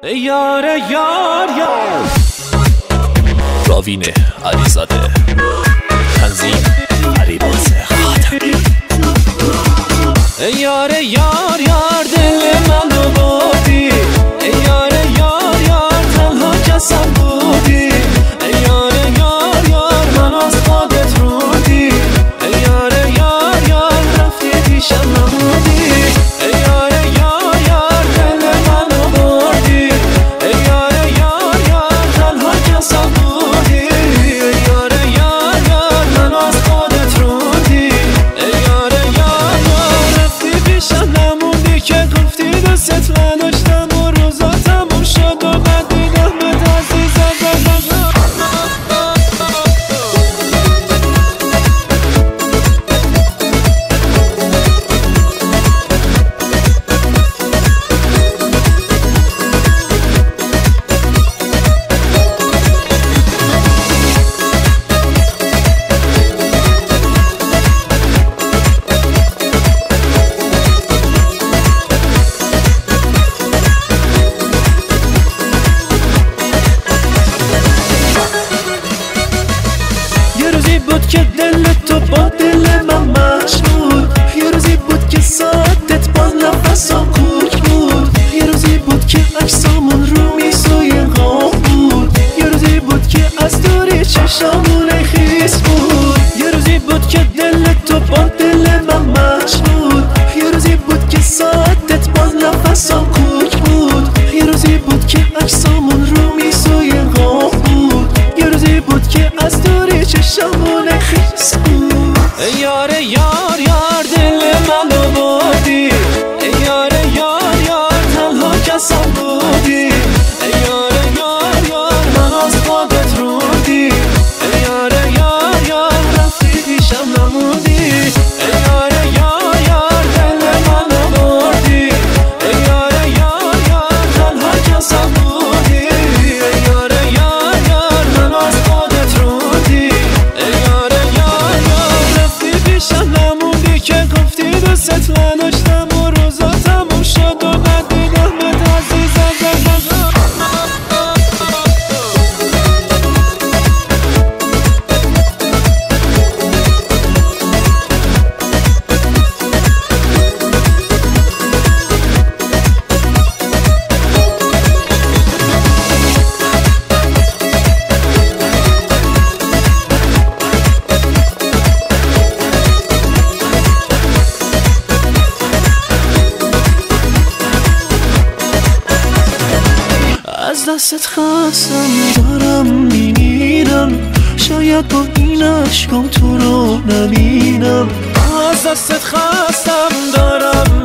یار یار یار راوین علیزاده، تنظیم علیباز خاتمی. یار یار یار دل منو بردی، یار یار یار تنها کسم بودی، یار یار یار من از خودت روندی، یار یار یار رفتی پیشم نمودی، یار یار یار دل منو بردی، یار یار یار تنها کسم بودی، یار یار یار من از خودت روندی، یار یار یار رفتی پیشم نموندی که گفتی دوست نداشتم و روزا تموم شد و من دیدمت عزیزم. یه روزی بود که دل تو با دل من مش بود، یه روزی بود که ساعتت با نفسم کوک بود، یه روزی بود که عکسامون رو میزای قاب بود، یه روزی بود که از دوری چشامون خیس بود، یه روزی بود که دل تو با دل من مش بود، یه روزی بود که ساعتت با نفسم کوک بود، یه روزی بود که عکسامون رو میزای قاب بود، یه روزی بود که از دوری چشامون خیس بود. یار یار یار دل منو بردی، یار یار یار تنها کسم بودی، یار یار یار من از خودت روندی، یار یار یار رفتی پیشم نمودی، یار یار یار دل منو بردی، یار یار یار تنها کسم بودی، یار یار یار من از خودت روندی، یار یار یار رفتی پیشم نموندی که گفتی دوست نداشتم و روزا تموم شد و من دیدمت عزیزم. از دستت خواستم دارم میمیرم، شاید با این عشقام تو رو نبینم، از دستت خواستم دارم